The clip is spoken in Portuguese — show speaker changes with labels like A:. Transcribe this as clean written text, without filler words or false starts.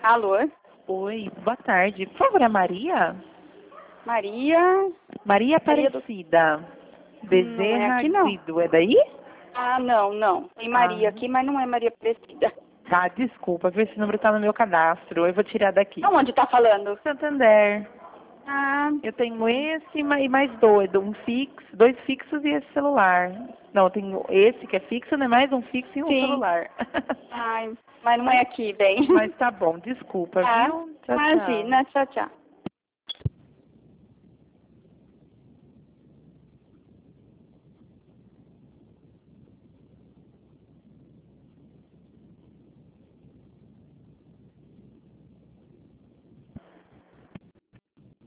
A: Alô?
B: Oi, boa tarde. Por favor, a Maria?
A: Maria?
B: Maria
A: Maria
B: Aparecida.
A: Não é
B: Bezerra
A: aqui, não.
B: Guido, é daí?
A: Ah, não. Tem Maria aqui, mas não é Maria Aparecida.
B: Tá, desculpa, viu? Esse número tá no meu cadastro. Eu vou tirar daqui.
A: Aonde tá falando?
B: Santander.
A: Ah,
B: Eu tenho esse e mais dois. Dois fixos e esse celular. Não, eu tenho esse que é fixo, né? Mais um fixo e um
A: sim.
B: celular.
A: Ai, mas não é aqui, bem.
B: Mas tá bom, desculpa,
A: Tá?
B: viu? Tchau, tchau.
A: Imagina, tchau.